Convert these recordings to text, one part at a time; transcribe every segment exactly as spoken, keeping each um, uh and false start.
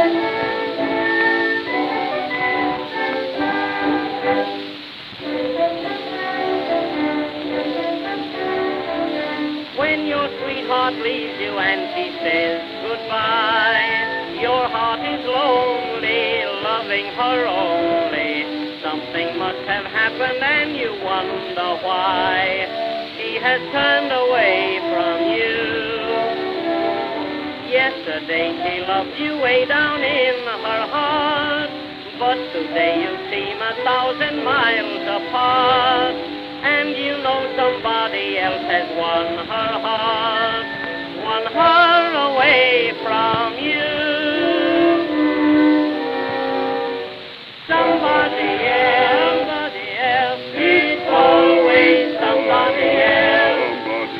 When your sweetheart leaves you and she says goodbye, your heart is lonely, loving her only. Something must have happened and you wonder why she has turned away from you. Yesterday she loved you way down in her heart, but today you seem a thousand miles apart. And you know somebody else has won her heart, won her away from you. Somebody else, somebody else, it's always somebody else.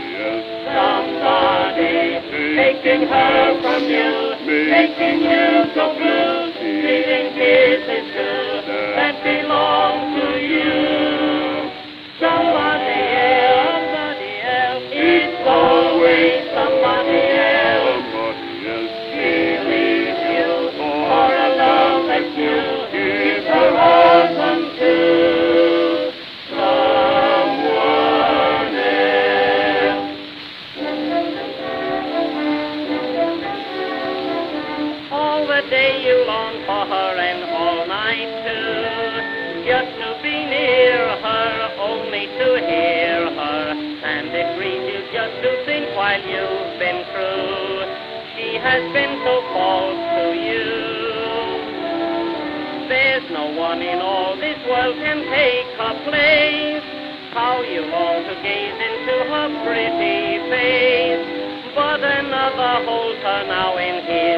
Somebody taking her from you, making you so blue, stealing kisses too that belong to you. Somebody else, somebody else, it's always somebody else. She leaves you for a love that's new, gives her husband to someone else. All the day you long for her and all night too, just to be near her, only to hear her, and it grieves you just to think while you've been through, she has been so false to you. There's no one in all this world can take her place. How you long to gaze into her pretty face, but another holds her now in his